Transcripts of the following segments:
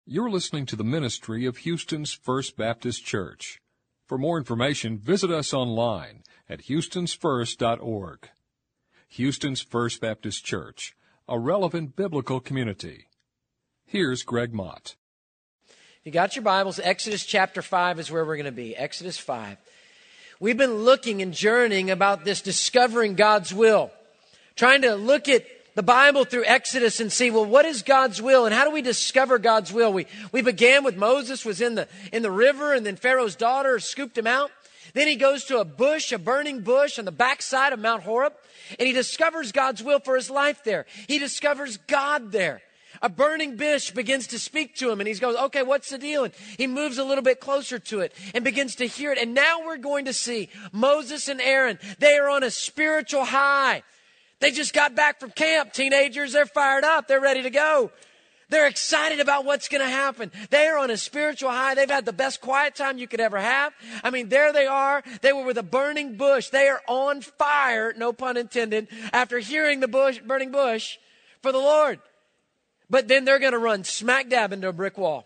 You're listening to the ministry of Houston's First Baptist Church. For more information, visit us online at houstonsfirst.org. Houston's First Baptist Church, a relevant biblical community. Here's Greg Mott. You got your Bibles, Exodus chapter 5 is where we're going to be. Exodus 5. We've been looking and journeying about this discovering God's will. Trying to look at the Bible through Exodus and see, well, what is God's will and how do we discover God's will? We began with Moses was in the river, and then Pharaoh's daughter scooped him out. Then he goes to a bush, a burning bush on the backside of Mount Horeb, and he discovers God's will for his life there. He discovers God there. A burning bush begins to speak to him, and he goes, okay, what's the deal? And he moves a little bit closer to it and begins to hear it. And now we're going to see Moses and Aaron. They are on a spiritual high. They just got back from camp, teenagers. They're fired up. They're ready to go. They're excited about what's going to happen. They are on a spiritual high. They've had the best quiet time you could ever have. I mean, there they are. They were with a burning bush. They are on fire, no pun intended, after hearing the burning bush for the Lord. But then they're going to run smack dab into a brick wall.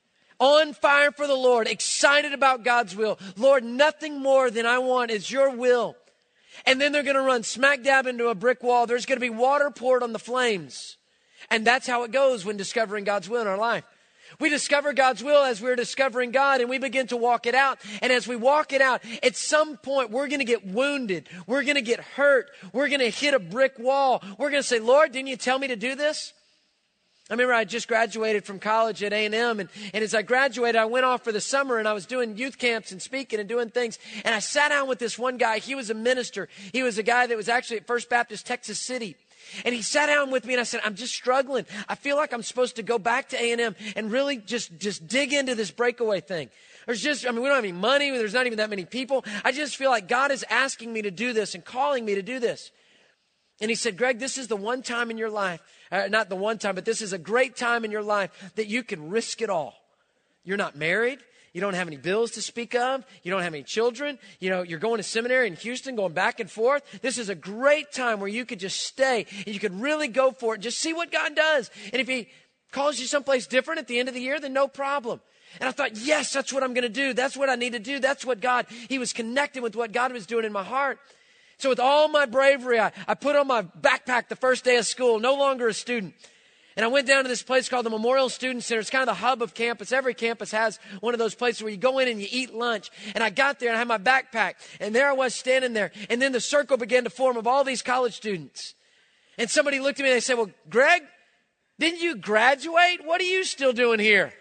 On fire for the Lord, excited about God's will. Lord, nothing more than I want is your will. And then they're going to run smack dab into a brick wall. There's going to be water poured on the flames. And that's how it goes when discovering God's will in our life. We discover God's will as we're discovering God, and we begin to walk it out. And as we walk it out, at some point, we're going to get wounded. We're going to get hurt. We're going to hit a brick wall. We're going to say, Lord, didn't you tell me to do this? I remember I just graduated from college at A&M, and as I graduated, I went off for the summer, and I was doing youth camps and speaking and doing things, and I sat down with this one guy. He was a minister. He was a guy that was actually at First Baptist Texas City, and he sat down with me, and I said, I'm just struggling. I feel like I'm supposed to go back to A&M and really just dig into this breakaway thing. We don't have any money. There's not even that many people. I just feel like God is asking me to do this and calling me to do this. And he said, Greg, this is the one time in your life, not the one time, but this is a great time in your life that you can risk it all. You're not married. You don't have any bills to speak of. You don't have any children. You're going to seminary in Houston, going back and forth. This is a great time where you could just stay and you could really go for it. Just see what God does. And if he calls you someplace different at the end of the year, then no problem. And I thought, yes, that's what I'm going to do. That's what I need to do. That's what he was connecting with what God was doing in my heart. So with all my bravery, I put on my backpack the first day of school, no longer a student. And I went down to this place called the Memorial Student Center. It's kind of the hub of campus. Every campus has one of those places where you go in and you eat lunch. And I got there and I had my backpack. And there I was standing there. And then the circle began to form of all these college students. And somebody looked at me and they said, well, Greg, didn't you graduate? What are you still doing here?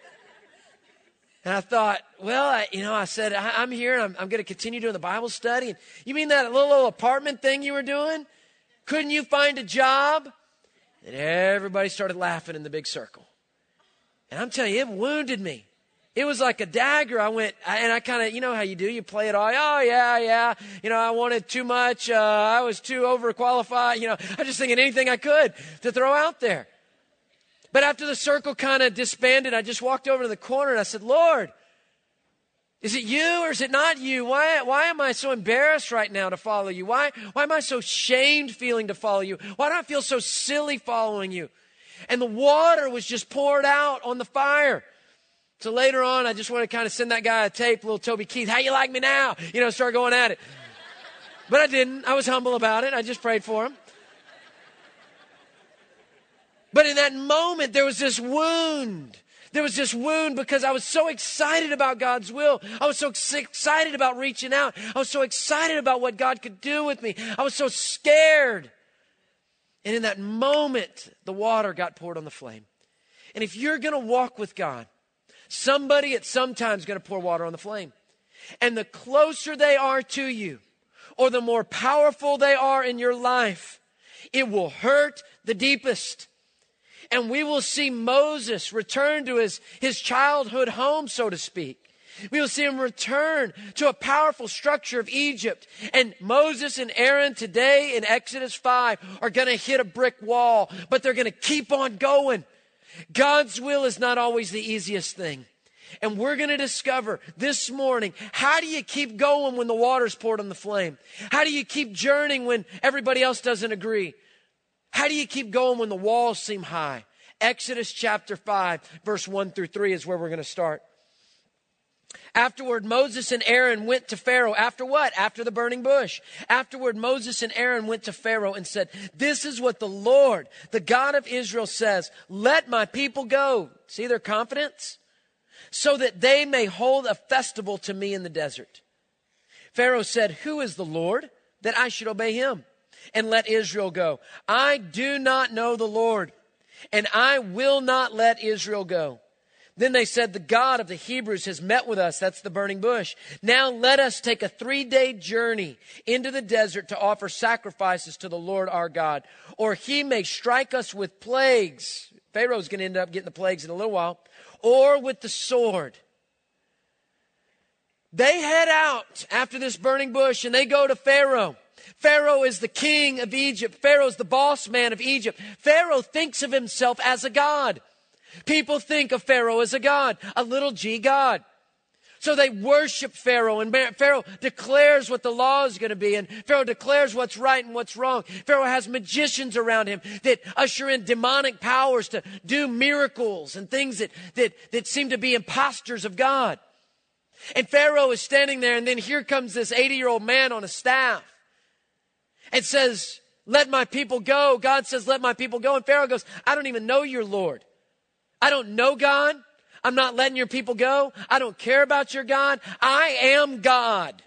And I thought, well, I said, I'm here and I'm going to continue doing the Bible study. And you mean that little apartment thing you were doing? Couldn't you find a job? And everybody started laughing in the big circle. And I'm telling you, it wounded me. It was like a dagger. I kind of, you know how you do, you play it all. Oh, yeah. I wanted too much. I was too overqualified. I was just thinking anything I could to throw out there. But after the circle kind of disbanded, I just walked over to the corner and I said, Lord, is it you or is it not you? Why am I so embarrassed right now to follow you? Why am I so shamed feeling to follow you? Why do I feel so silly following you? And the water was just poured out on the fire. So later on, I just want to kind of send that guy a tape, little Toby Keith, how you like me now? Start going at it. But I didn't. I was humble about it. I just prayed for him. But in that moment, there was this wound. There was this wound because I was so excited about God's will. I was so excited about reaching out. I was so excited about what God could do with me. I was so scared. And in that moment, the water got poured on the flame. And if you're going to walk with God, somebody at some time is going to pour water on the flame. And the closer they are to you, or the more powerful they are in your life, it will hurt the deepest. And we will see Moses return to his childhood home, so to speak. We will see him return to a powerful structure of Egypt. And Moses and Aaron today in Exodus 5 are going to hit a brick wall, but they're going to keep on going. God's will is not always the easiest thing. And we're going to discover this morning, how do you keep going when the water's poured on the flame? How do you keep journeying when everybody else doesn't agree? How do you keep going when the walls seem high? Exodus chapter 5, verse 1 through 3 is where we're going to start. Afterward, Moses and Aaron went to Pharaoh. After what? After the burning bush. Afterward, Moses and Aaron went to Pharaoh and said, this is what the Lord, the God of Israel says, let my people go. See their confidence? So that they may hold a festival to me in the desert. Pharaoh said, who is the Lord that I should obey him and let Israel go? I do not know the Lord, and I will not let Israel go. Then they said, the God of the Hebrews has met with us. That's the burning bush. Now let us take a 3-day journey into the desert to offer sacrifices to the Lord our God, or he may strike us with plagues. Pharaoh's going to end up getting the plagues in a little while, or with the sword. They head out after this burning bush and they go to Pharaoh. Pharaoh is the king of Egypt. Pharaoh's the boss man of Egypt. Pharaoh thinks of himself as a god. People think of Pharaoh as a god, a little g god. So they worship Pharaoh, and Pharaoh declares what the law is going to be, and Pharaoh declares what's right and what's wrong. Pharaoh has magicians around him that usher in demonic powers to do miracles and things that seem to be imposters of God. And Pharaoh is standing there, and then here comes this 80-year-old man on a staff and says, let my people go. God says, let my people go. And Pharaoh goes, I don't even know your Lord. I don't know God. I'm not letting your people go. I don't care about your God. I am God.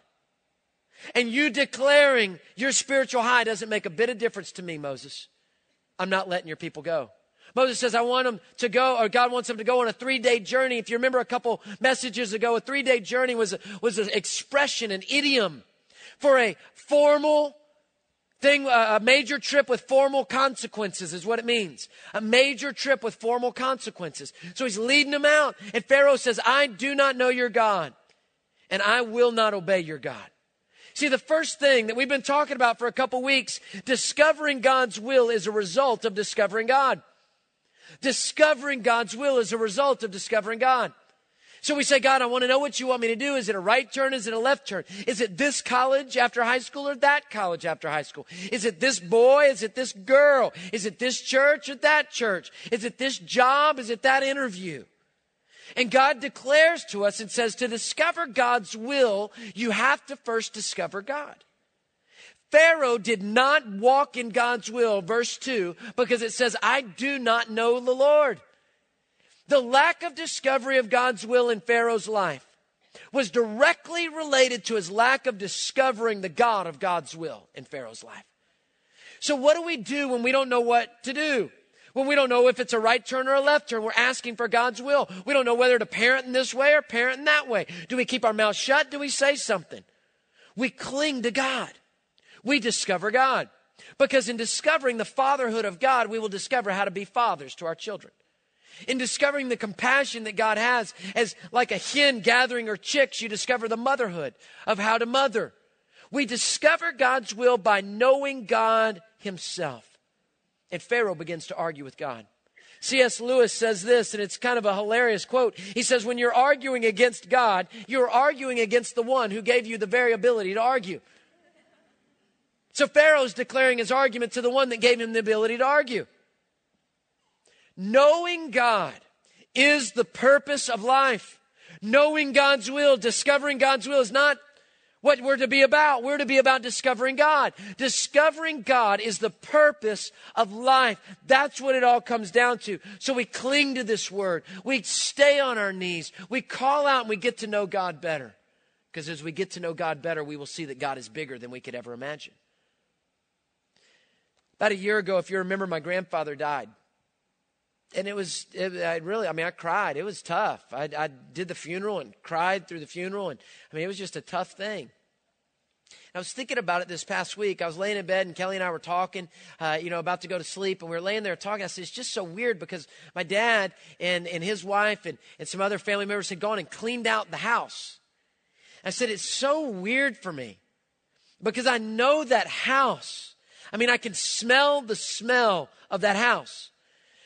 And you declaring your spiritual high doesn't make a bit of difference to me, Moses. I'm not letting your people go. Moses says, I want them to go, or God wants them to go on a 3-day journey. If you remember a couple messages ago, a 3-day journey was an expression, an idiom for a formal thing, a major trip with formal consequences is what it means. A major trip with formal consequences. So he's leading them out. And Pharaoh says, I do not know your God, and I will not obey your God. See, the first thing that we've been talking about for a couple weeks, discovering God's will is a result of discovering God. Discovering God's will is a result of discovering God. So we say, God, I want to know what you want me to do. Is it a right turn? Is it a left turn? Is it this college after high school or that college after high school? Is it this boy? Is it this girl? Is it this church or that church? Is it this job? Is it that interview? And God declares to us and says, to discover God's will, you have to first discover God. Pharaoh did not walk in God's will, verse 2, because it says, I do not know the Lord. The lack of discovery of God's will in Pharaoh's life was directly related to his lack of discovering the God of God's will in Pharaoh's life. So what do we do when we don't know what to do? When we don't know if it's a right turn or a left turn, we're asking for God's will. We don't know whether to parent in this way or parent in that way. Do we keep our mouth shut? Do we say something? We cling to God. We discover God. Because in discovering the fatherhood of God, we will discover how to be fathers to our children. In discovering the compassion that God has, as like a hen gathering her chicks, you discover the motherhood of how to mother. We discover God's will by knowing God himself. And Pharaoh begins to argue with God. C.S. Lewis says this, and it's kind of a hilarious quote. He says, when you're arguing against God, you're arguing against the one who gave you the very ability to argue. So Pharaoh's declaring his argument to the one that gave him the ability to argue. Knowing God is the purpose of life. Knowing God's will, discovering God's will is not what we're to be about. We're to be about discovering God. Discovering God is the purpose of life. That's what it all comes down to. So we cling to this word. We stay on our knees. We call out and we get to know God better. Because as we get to know God better, we will see that God is bigger than we could ever imagine. About a year ago, if you remember, my grandfather died. And I cried. It was tough. I did the funeral and cried through the funeral. And it was just a tough thing. I was thinking about it this past week. I was laying in bed and Kelly and I were talking, about to go to sleep. And we were laying there talking. I said, it's just so weird because my dad and his wife and some other family members had gone and cleaned out the house. I said, it's so weird for me because I know that house. I can smell the smell of that house.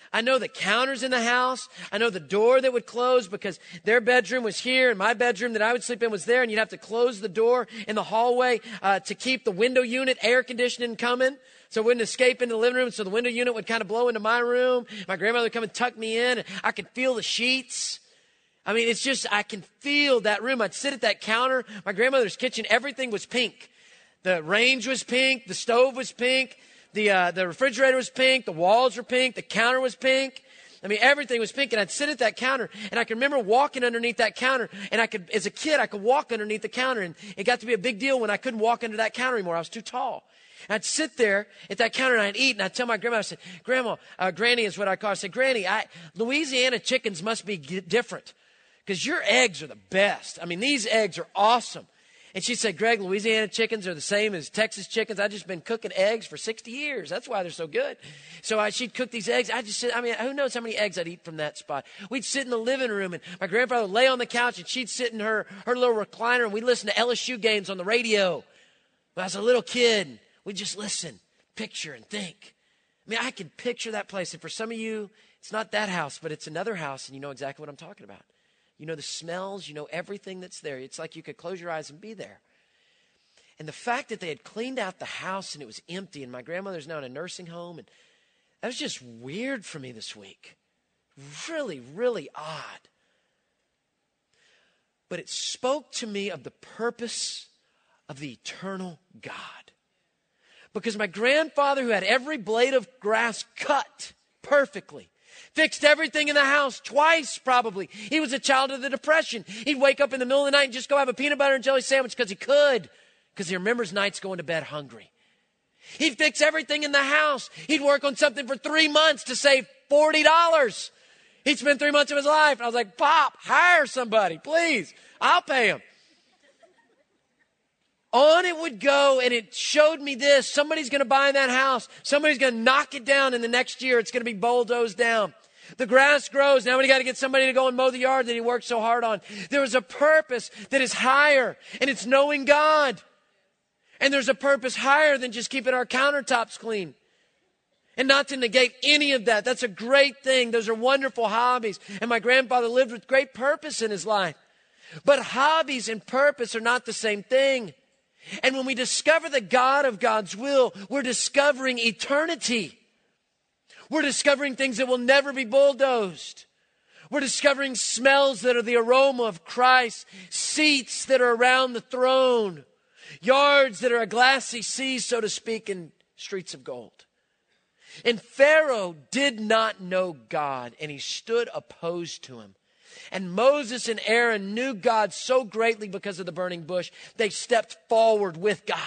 I know the counters in the house. I know the door that would close because their bedroom was here and my bedroom that I would sleep in was there. And you'd have to close the door in the hallway to keep the window unit air conditioning coming so it wouldn't escape into the living room. So the window unit would kind of blow into my room. My grandmother would come and tuck me in. And I could feel the sheets. I mean, it's just, I can feel that room. I'd sit at that counter. My grandmother's kitchen, everything was pink. The range was pink. The stove was pink. The refrigerator was pink. The walls were pink. The counter was pink. I mean, everything was pink. And I'd sit at that counter, and I can remember walking underneath that counter. And as a kid, I could walk underneath the counter. And it got to be a big deal when I couldn't walk under that counter anymore. I was too tall. And I'd sit there at that counter, and I'd eat. And I'd tell my grandma, I said, Grandma, Granny is what I call her. I said, Granny, Louisiana chickens must be different because your eggs are the best. I mean, these eggs are awesome. And she said, Greg, Louisiana chickens are the same as Texas chickens. I've just been cooking eggs for 60 years. That's why they're so good. So she'd cook these eggs. Who knows how many eggs I'd eat from that spot. We'd sit in the living room, and my grandfather would lay on the couch, and she'd sit in her little recliner, and we'd listen to LSU games on the radio. When I was a little kid, we'd just listen, picture, and think. I mean, I can picture that place. And for some of you, it's not that house, but it's another house, and you know exactly what I'm talking about. You know the smells, you know everything that's there. It's like you could close your eyes and be there. And the fact that they had cleaned out the house and it was empty, and my grandmother's now in a nursing home, and that was just weird for me this week. Really, really odd. But it spoke to me of the purpose of the eternal God. Because my grandfather, who had every blade of grass cut perfectly, fixed everything in the house twice, probably. He was a child of the Depression. He'd wake up in the middle of the night and just go have a peanut butter and jelly sandwich because he could, because he remembers nights going to bed hungry. He'd fix everything in the house. He'd work on something for 3 months to save $40. He'd spend 3 months of his life. And I was like, Pop, hire somebody, please. I'll pay him. On it would go, and it showed me this. Somebody's going to buy that house. Somebody's going to knock it down in the next year. It's going to be bulldozed down. The grass grows. Now we got to get somebody to go and mow the yard that he worked so hard on. There is a purpose that is higher, and it's knowing God. And there's a purpose higher than just keeping our countertops clean. And not to negate any of that. That's a great thing. Those are wonderful hobbies. And my grandfather lived with great purpose in his life. But hobbies and purpose are not the same thing. And when we discover the God of God's will, we're discovering eternity. We're discovering things that will never be bulldozed. We're discovering smells that are the aroma of Christ, seats that are around the throne, yards that are a glassy sea, so to speak, and streets of gold. And Pharaoh did not know God, and he stood opposed to him. And Moses and Aaron knew God so greatly because of the burning bush, they stepped forward with God.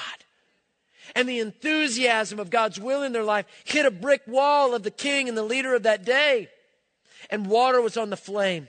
And the enthusiasm of God's will in their life hit a brick wall of the king and the leader of that day. And water was on the flame.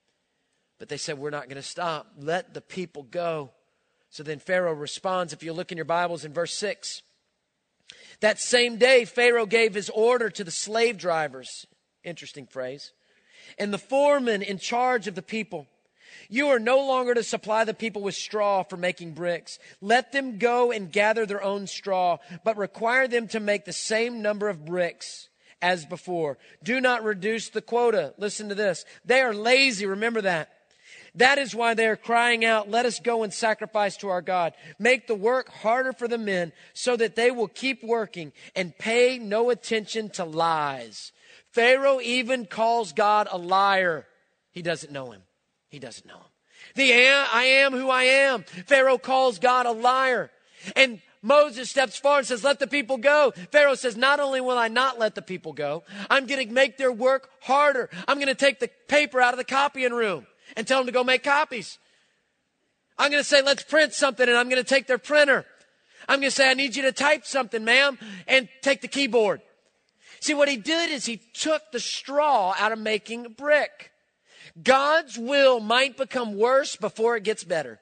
But they said, we're not going to stop. Let the people go. So then Pharaoh responds, if you look in your Bibles in verse 6. That same day, Pharaoh gave his order to the slave drivers. Interesting phrase. And the foreman in charge of the people. You are no longer to supply the people with straw for making bricks. Let them go and gather their own straw, but require them to make the same number of bricks as before. Do not reduce the quota. Listen to this. They are lazy. Remember that. That is why they are crying out, let us go and sacrifice to our God. Make the work harder for the men so that they will keep working and pay no attention to lies. Pharaoh even calls God a liar. He doesn't know him. He doesn't know him. I am who I am. Pharaoh calls God a liar. And Moses steps forward and says, let the people go. Pharaoh says, not only will I not let the people go, I'm going to make their work harder. I'm going to take the paper out of the copying room and tell them to go make copies. I'm going to say, let's print something, and I'm going to take their printer. I'm going to say, I need you to type something, ma'am, and take the keyboard. See, what he did is he took the straw out of making a brick. God's will might become worse before it gets better.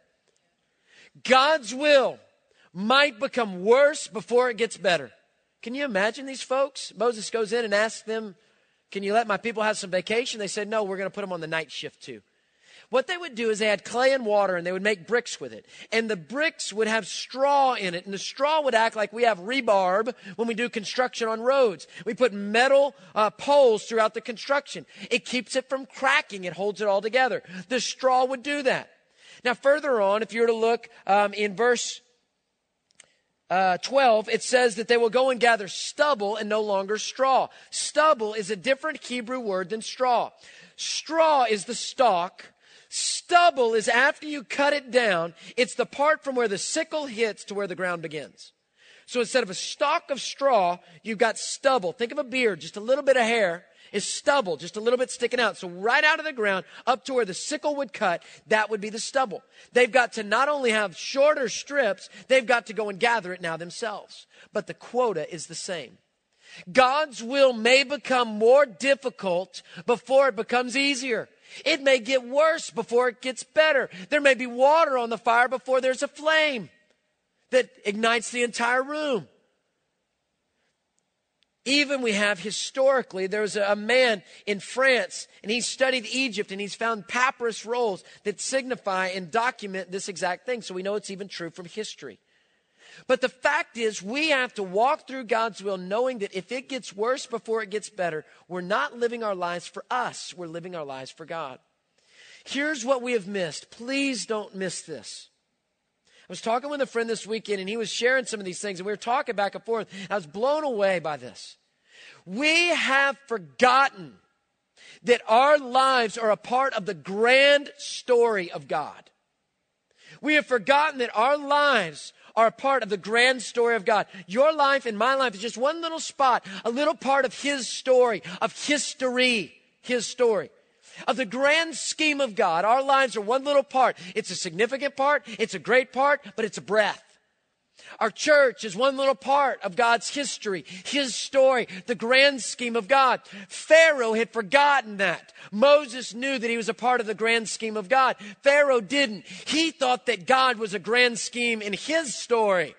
God's will might become worse before it gets better. Can you imagine these folks? Moses goes in and asks them, can you let my people have some vacation? They said, no, we're going to put them on the night shift too. What they would do is they had clay and water and they would make bricks with it. And the bricks would have straw in it. And the straw would act like we have rebarb when we do construction on roads. We put metal poles throughout the construction. It keeps it from cracking. It holds it all together. The straw would do that. Now further on, if you were to look in verse 12, it says that they will go and gather stubble and no longer straw. Stubble is a different Hebrew word than straw. Straw is the stalk. Stubble is after you cut it down, it's the part from where the sickle hits to where the ground begins. So instead of a stalk of straw, you've got stubble. Think of a beard, just a little bit of hair is stubble, just a little bit sticking out. So right out of the ground, up to where the sickle would cut, that would be the stubble. They've got to not only have shorter strips, they've got to go and gather it now themselves. But the quota is the same. God's will may become more difficult before it becomes easier. It may get worse before it gets better. There may be water on the fire before there's a flame that ignites the entire room. Even we have historically, there's a man in France, and he studied Egypt, and he's found papyrus rolls that signify and document this exact thing. So we know it's even true from history. But the fact is, we have to walk through God's will knowing that if it gets worse before it gets better, we're not living our lives for us. We're living our lives for God. Here's what we have missed. Please don't miss this. I was talking with a friend this weekend, and he was sharing some of these things, and we were talking back and forth. I was blown away by this. We have forgotten that our lives are a part of the grand story of God. We have forgotten that our lives are a part of the grand story of God. Your life and my life is just one little spot, a little part of His story, of history, His story. Of the grand scheme of God, our lives are one little part. It's a significant part, it's a great part, but it's a breath. Our church is one little part of God's history, His story, the grand scheme of God. Pharaoh had forgotten that. Moses knew that he was a part of the grand scheme of God. Pharaoh didn't. He thought that God was a grand scheme in his story.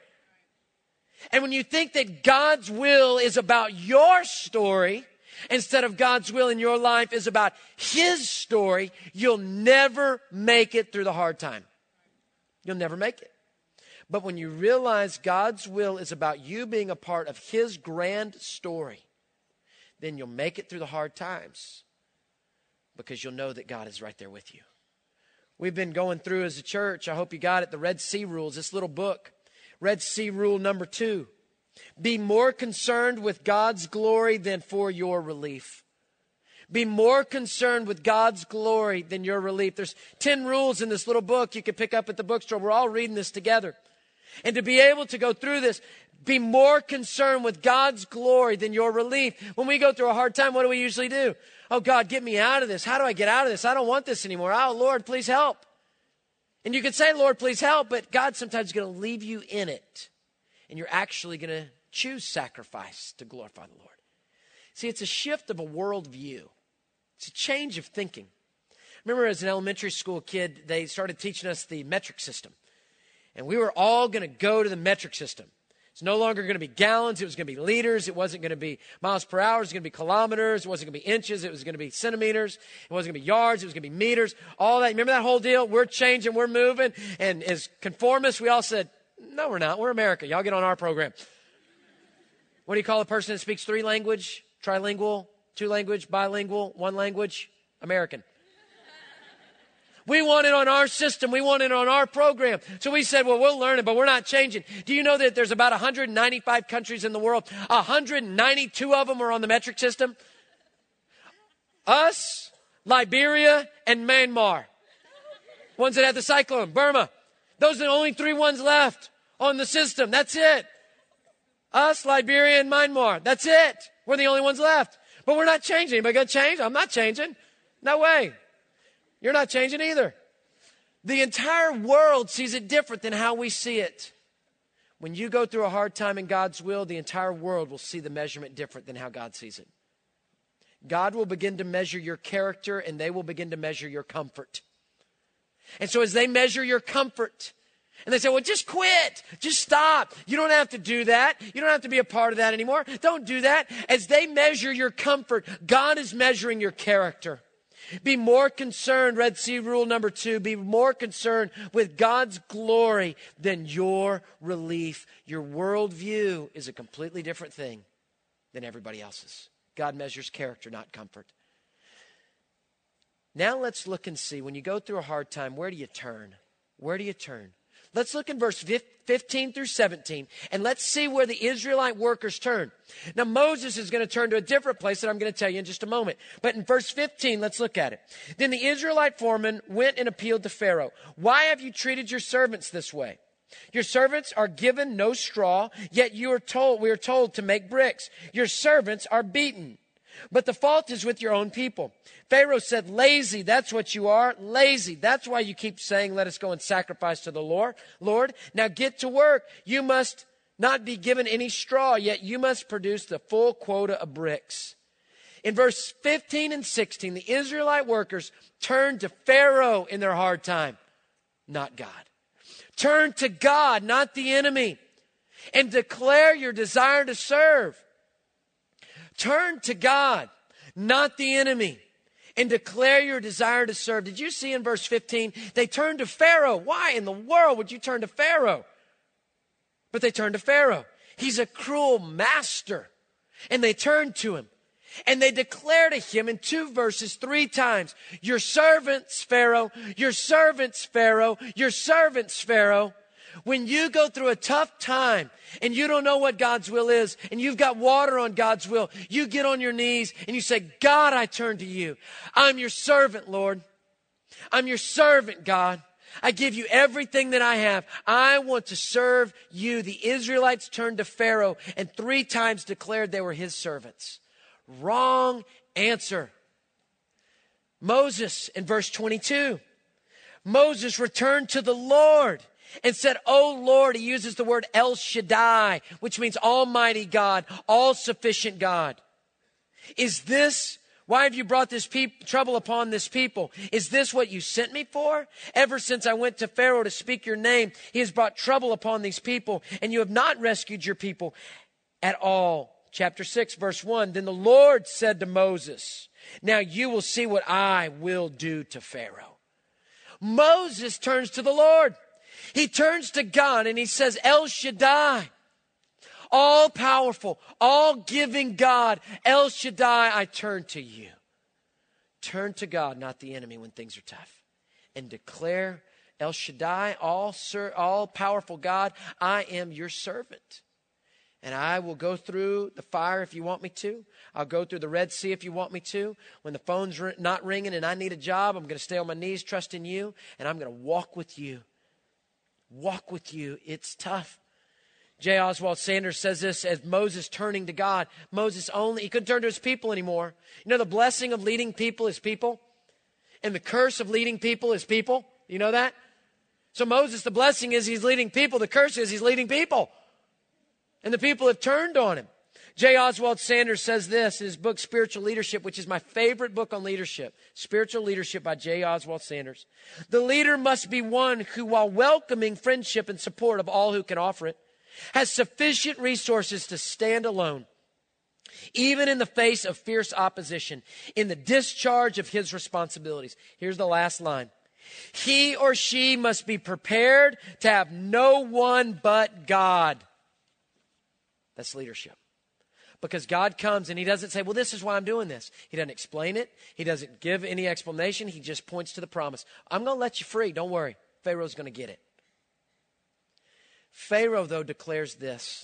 And when you think that God's will is about your story, instead of God's will in your life is about His story, you'll never make it through the hard time. You'll never make it. But when you realize God's will is about you being a part of His grand story, then you'll make it through the hard times because you'll know that God is right there with you. We've been going through as a church, I hope you got it, the Red Sea Rules, this little book. Red Sea Rule number 2. Be more concerned with God's glory than for your relief. Be more concerned with God's glory than your relief. There's 10 rules in this little book you can pick up at the bookstore. We're all reading this together. And to be able to go through this, be more concerned with God's glory than your relief. When we go through a hard time, what do we usually do? Oh, God, get me out of this. How do I get out of this? I don't want this anymore. Oh, Lord, please help. And you can say, Lord, please help, but God sometimes is going to leave you in it. And you're actually going to choose sacrifice to glorify the Lord. See, it's a shift of a worldview. It's a change of thinking. Remember as an elementary school kid, they started teaching us the metric system. And we were all going to go to the metric system. It's no longer going to be gallons. It was going to be liters. It wasn't going to be miles per hour. It was going to be kilometers. It wasn't going to be inches. It was going to be centimeters. It wasn't going to be yards. It was going to be meters. All that. Remember that whole deal? We're changing. We're moving. And as conformists, we all said, no, we're not. We're America. Y'all get on our program. What do you call a person that speaks 3 language? Trilingual, 2 language, bilingual, 1 language? American. We want it on our system. We want it on our program. So we said, well, we'll learn it, but we're not changing. Do you know that there's about 195 countries in the world? 192 of them are on the metric system. Us, Liberia, and Myanmar. Ones that had the cyclone. Burma. Those are the only 3 ones left on the system. That's it. Us, Liberia, and Myanmar. That's it. We're the only ones left. But we're not changing. Anybody going to change? I'm not changing. No way. You're not changing either. The entire world sees it different than how we see it. When you go through a hard time in God's will, the entire world will see the measurement different than how God sees it. God will begin to measure your character, and they will begin to measure your comfort. And so as they measure your comfort, and they say, well, just quit. Just stop. You don't have to do that. You don't have to be a part of that anymore. Don't do that. As they measure your comfort, God is measuring your character. Be more concerned, Red Sea rule number 2, be more concerned with God's glory than your relief. Your worldview is a completely different thing than everybody else's. God measures character, not comfort. Now let's look and see, when you go through a hard time, where do you turn? Where do you turn? Let's look in verse 15 through 17, and let's see where the Israelite workers turn. Now, Moses is going to turn to a different place that I'm going to tell you in just a moment. But in verse 15, let's look at it. Then the Israelite foreman went and appealed to Pharaoh. Why have you treated your servants this way? Your servants are given no straw, yet we are told to make bricks. Your servants are beaten. But the fault is with your own people. Pharaoh said, lazy, that's what you are, lazy. That's why you keep saying, let us go and sacrifice to the Lord. Now get to work. You must not be given any straw, yet you must produce the full quota of bricks. In verse 15 and 16, the Israelite workers turned to Pharaoh in their hard time, not God. Turn to God, not the enemy, and declare your desire to serve. Turn to God, not the enemy, and declare your desire to serve. Did you see in verse 15? They turned to Pharaoh. Why in the world would you turn to Pharaoh? But they turned to Pharaoh. He's a cruel master. And they turned to him. And they declare to him in 2 verses 3 times, your servants, Pharaoh, your servants, Pharaoh, your servants, Pharaoh. When you go through a tough time and you don't know what God's will is and you've got water on God's will, you get on your knees and you say, God, I turn to you. I'm your servant, Lord. I'm your servant, God. I give you everything that I have. I want to serve you. The Israelites turned to Pharaoh and 3 times declared they were his servants. Wrong answer. Moses in verse 22. Moses returned to the Lord and said, oh Lord, he uses the word El Shaddai, which means Almighty God, all-sufficient God. Why have you brought this trouble upon this people? Is this what you sent me for? Ever since I went to Pharaoh to speak your name, he has brought trouble upon these people, and you have not rescued your people at all. Chapter 6, verse 1, then the Lord said to Moses, now you will see what I will do to Pharaoh. Moses turns to the Lord. He turns to God and he says, El Shaddai, all powerful, all giving God, El Shaddai, I turn to you. Turn to God, not the enemy, when things are tough. And declare, El Shaddai, all powerful God, I am your servant. And I will go through the fire if you want me to. I'll go through the Red Sea if you want me to. When the phone's not ringing and I need a job, I'm going to stay on my knees trusting you. And I'm going to walk with you. Walk with you. It's tough. J. Oswald Sanders says this as Moses turning to God. He couldn't turn to his people anymore. You know, the blessing of leading people is people. And the curse of leading people is people. You know that? So Moses, the blessing is he's leading people. The curse is he's leading people. And the people have turned on him. J. Oswald Sanders says this in his book, Spiritual Leadership, which is my favorite book on leadership. Spiritual Leadership by J. Oswald Sanders. The leader must be one who, while welcoming friendship and support of all who can offer it, has sufficient resources to stand alone, even in the face of fierce opposition, in the discharge of his responsibilities. Here's the last line. He or she must be prepared to have no one but God. That's leadership. Because God comes and he doesn't say, well, this is why I'm doing this. He doesn't explain it. He doesn't give any explanation. He just points to the promise. I'm going to let you free. Don't worry. Pharaoh's going to get it. Pharaoh, though, declares this.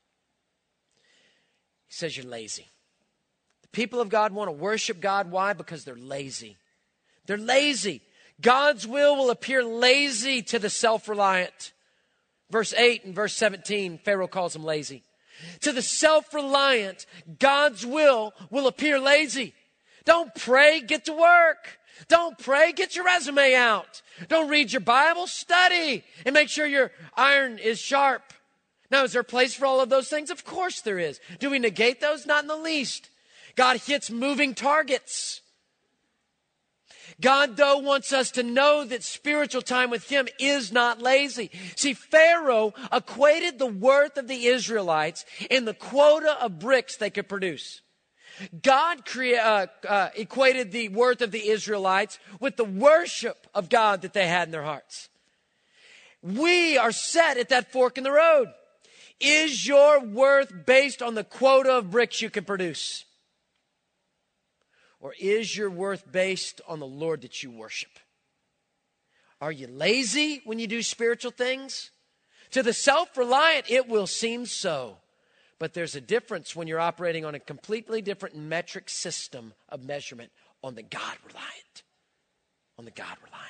He says, you're lazy. The people of God want to worship God. Why? Because they're lazy. They're lazy. God's will appear lazy to the self-reliant. Verse 8 and verse 17, Pharaoh calls them lazy. To the self-reliant, God's will appear lazy. Don't pray, get to work. Don't pray, get your resume out. Don't read your Bible, study, and make sure your iron is sharp. Now, is there a place for all of those things? Of course there is. Do we negate those? Not in the least. God hits moving targets. God, though, wants us to know that spiritual time with him is not lazy. See, Pharaoh equated the worth of the Israelites in the quota of bricks they could produce. God equated the worth of the Israelites with the worship of God that they had in their hearts. We are set at that fork in the road. Is your worth based on the quota of bricks you can produce? Or is your worth based on the Lord that you worship? Are you lazy when you do spiritual things? To the self-reliant, it will seem so. But there's a difference when you're operating on a completely different metric system of measurement on the God-reliant. On the God-reliant.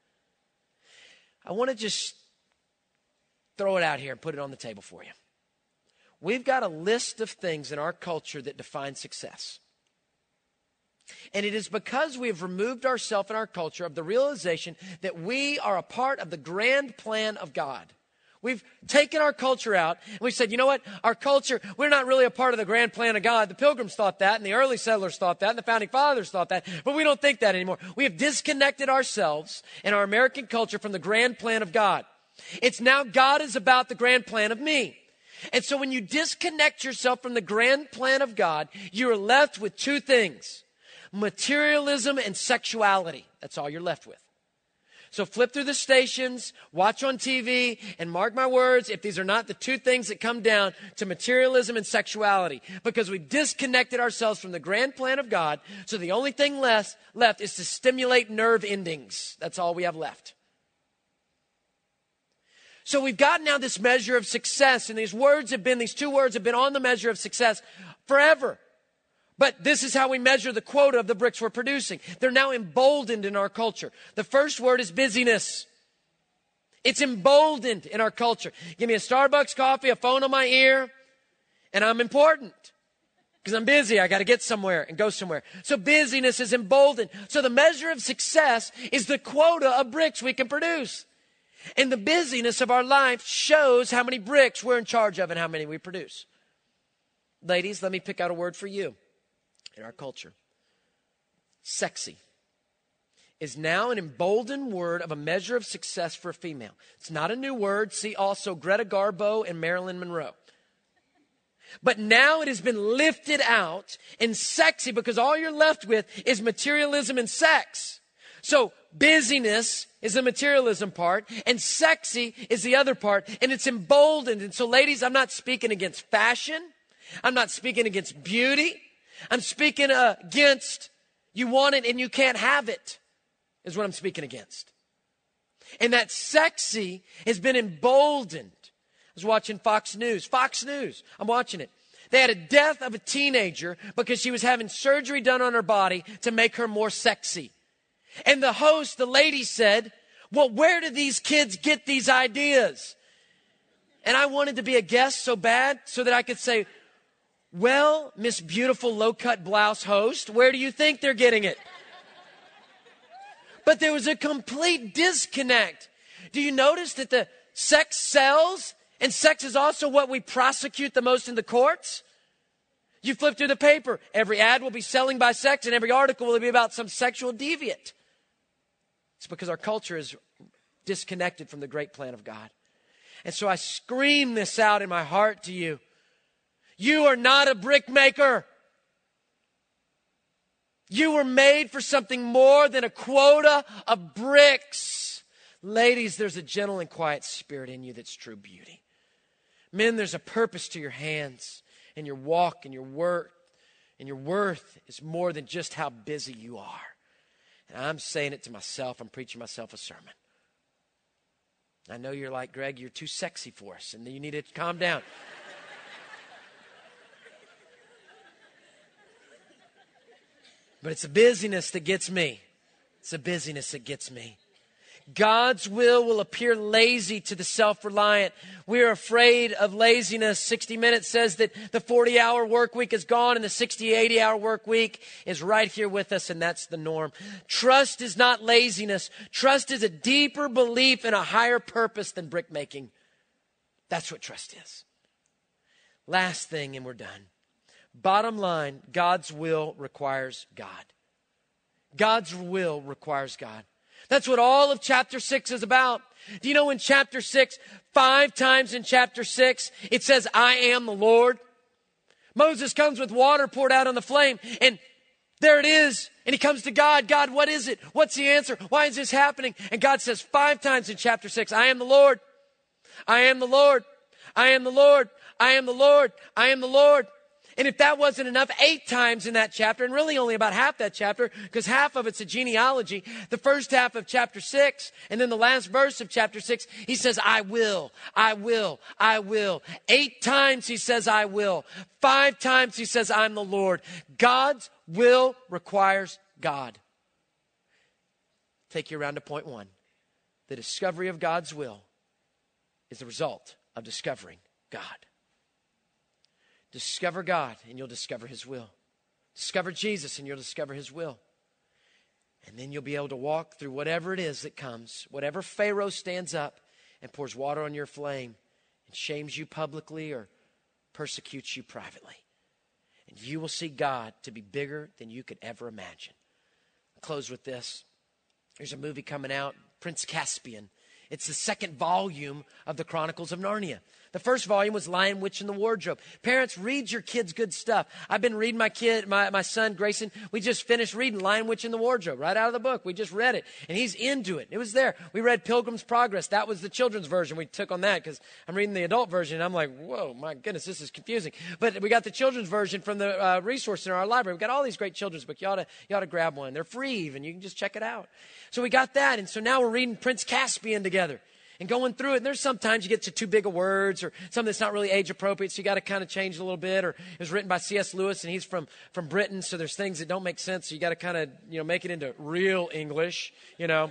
I want to just throw it out here and put it on the table for you. We've got a list of things in our culture that define success. And it is because we have removed ourselves in our culture of the realization that we are a part of the grand plan of God. We've taken our culture out and we said, you know what? Our culture, we're not really a part of the grand plan of God. The Pilgrims thought that and the early settlers thought that and the Founding Fathers thought that, but we don't think that anymore. We have disconnected ourselves and our American culture from the grand plan of God. It's now God is about the grand plan of me. And so when you disconnect yourself from the grand plan of God, you are left with two things. Materialism and sexuality. That's all you're left with. So flip through the stations, watch on TV, and mark my words, if these are not the two things that come down to materialism and sexuality, because we disconnected ourselves from the grand plan of God, so the only thing left is to stimulate nerve endings. That's all we have left. So we've got now this measure of success, and these two words have been on the measure of success forever. But this is how we measure the quota of the bricks we're producing. They're now emboldened in our culture. The first word is busyness. It's emboldened in our culture. Give me a Starbucks coffee, a phone on my ear, and I'm important. Because I'm busy, I got to get somewhere and go somewhere. So busyness is emboldened. So the measure of success is the quota of bricks we can produce. And the busyness of our life shows how many bricks we're in charge of and how many we produce. Ladies, let me pick out a word for you. In our culture, sexy is now an emboldened word of a measure of success for a female. It's not a new word. See also Greta Garbo and Marilyn Monroe. But now it has been lifted out and sexy because all you're left with is materialism and sex. So busyness is the materialism part and sexy is the other part, and it's emboldened. And so ladies, I'm not speaking against fashion. I'm not speaking against beauty. I'm speaking against you want it and you can't have it is what I'm speaking against. And that sexy has been emboldened. I was watching Fox News. I'm watching it. They had a death of a teenager because she was having surgery done on her body to make her more sexy. And the host, the lady said, well, where do these kids get these ideas? And I wanted to be a guest so bad so that I could say, well, Miss Beautiful Low-Cut Blouse host, where do you think they're getting it? But there was a complete disconnect. Do you notice that the sex sells? And sex is also what we prosecute the most in the courts? You flip through the paper. Every ad will be selling by sex, and every article will be about some sexual deviant. It's because our culture is disconnected from the great plan of God. And so I scream this out in my heart to you. You are not a brick maker. You were made for something more than a quota of bricks. Ladies, there's a gentle and quiet spirit in you that's true beauty. Men, there's a purpose to your hands and your walk and your work. And your worth is more than just how busy you are. And I'm saying it to myself. I'm preaching myself a sermon. I know you're like, Greg, you're too sexy for us, and you need to calm down. But it's a busyness that gets me. It's a busyness that gets me. God's will appear lazy to the self-reliant. We're afraid of laziness. 60 Minutes says that the 40-hour work week is gone and the 60, 80-hour work week is right here with us, and that's the norm. Trust is not laziness. Trust is a deeper belief in a higher purpose than brick making. That's what trust is. Last thing, and we're done. Bottom line, God's will requires God. God's will requires God. That's what all of chapter 6 is about. Do you know in chapter 6, 5 times in chapter 6, it says, I am the Lord. Moses comes with water poured out on the flame, and there it is. And he comes to God. God, what is it? What's the answer? Why is this happening? And God says 5 times in chapter 6, I am the Lord. I am the Lord. I am the Lord. I am the Lord. I am the Lord. And if that wasn't enough, 8 times in that chapter, and really only about half that chapter, because half of it's a genealogy, the first half of chapter 6, and then the last verse of chapter 6, he says, I will, I will, I will. 8 times he says, I will. 5 times he says, I'm the Lord. God's will requires God. Take you around to point 1. The discovery of God's will is the result of discovering God. Discover God and you'll discover his will. Discover Jesus and you'll discover his will. And then you'll be able to walk through whatever it is that comes. Whatever Pharaoh stands up and pours water on your flame and shames you publicly or persecutes you privately. And you will see God to be bigger than you could ever imagine. I'll close with this. There's a movie coming out, Prince Caspian. It's the 2nd volume of the Chronicles of Narnia. The first volume was Lion, Witch, and the Wardrobe. Parents, read your kids good stuff. I've been reading my son, Grayson. We just finished reading Lion, Witch, and the Wardrobe right out of the book. We just read it, and he's into it. It was there. We read Pilgrim's Progress. That was the children's version. We took on that because I'm reading the adult version, and I'm like, whoa, my goodness, this is confusing. But we got the children's version from the resource in our library. We've got all these great children's books. You ought to grab one. They're free even. You can just check it out. So we got that, and so now we're reading Prince Caspian together. And going through it, and there's sometimes you get to too big of words or something that's not really age appropriate, so you got to kind of change it a little bit. Or it was written by C.S. Lewis, and he's from Britain, so there's things that don't make sense, so you got to kind of, make it into real English, because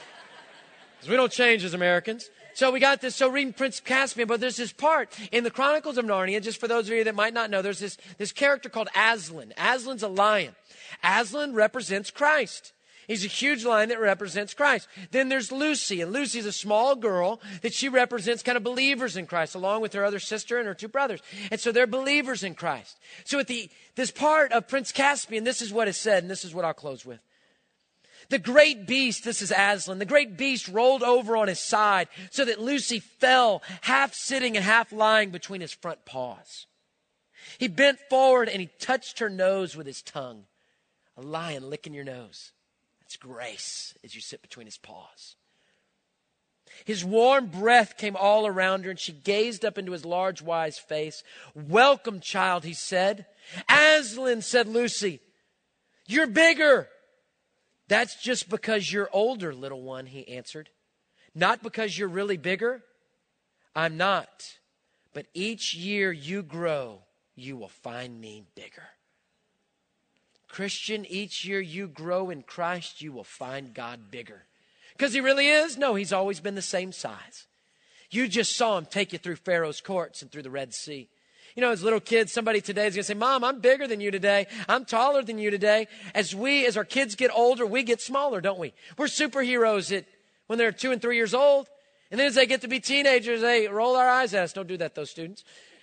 we don't change as Americans. So we got this, so reading Prince Caspian, but there's this part in the Chronicles of Narnia, just for those of you that might not know, there's this character called Aslan. Aslan's a lion. Aslan represents Christ. He's a huge lion that represents Christ. Then there's Lucy, and Lucy's a small girl that she represents kind of believers in Christ, along with her other sister and her 2 brothers. And so they're believers in Christ. So at this part of Prince Caspian, this is what is said, and this is what I'll close with. The great beast, this is Aslan, the great beast rolled over on his side so that Lucy fell, half sitting and half lying between his front paws. He bent forward and he touched her nose with his tongue. A lion licking your nose. It's grace as you sit between his paws. His warm breath came all around her, and she gazed up into his large, wise face. Welcome, child, he said. Aslan, said Lucy, you're bigger. That's just because you're older, little one, he answered. Not because you're really bigger. I'm not. But each year you grow, you will find me bigger. Christian, each year you grow in Christ, you will find God bigger. Because he really is? No, he's always been the same size. You just saw him take you through Pharaoh's courts and through the Red Sea. As little kids, somebody today is going to say, Mom, I'm bigger than you today. I'm taller than you today. As our kids get older, we get smaller, don't we? We're superheroes when they're 2 and 3 years old. And then as they get to be teenagers, they roll our eyes at us. Don't do that, those students.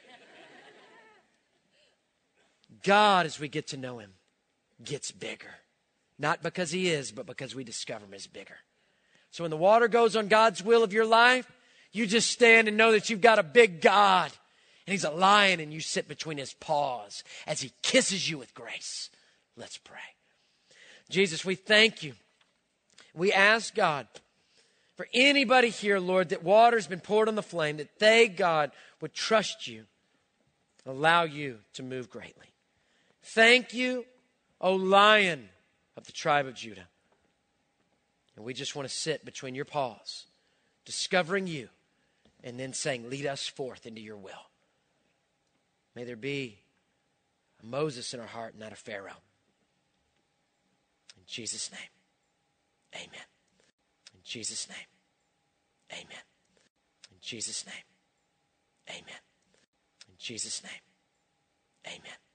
God, as we get to know him, gets bigger. Not because he is, but because we discover him as bigger. So when the water goes on God's will of your life, you just stand and know that you've got a big God. And he's a lion, and you sit between his paws as he kisses you with grace. Let's pray. Jesus, we thank you. We ask, God, for anybody here, Lord, that water's been poured on the flame, that they, God, would trust you, allow you to move greatly. Thank you, O Lion of the tribe of Judah. And we just want to sit between your paws, discovering you, and then saying, lead us forth into your will. May there be a Moses in our heart, not a Pharaoh. In Jesus' name, amen. In Jesus' name, amen. In Jesus' name, amen. In Jesus' name, amen.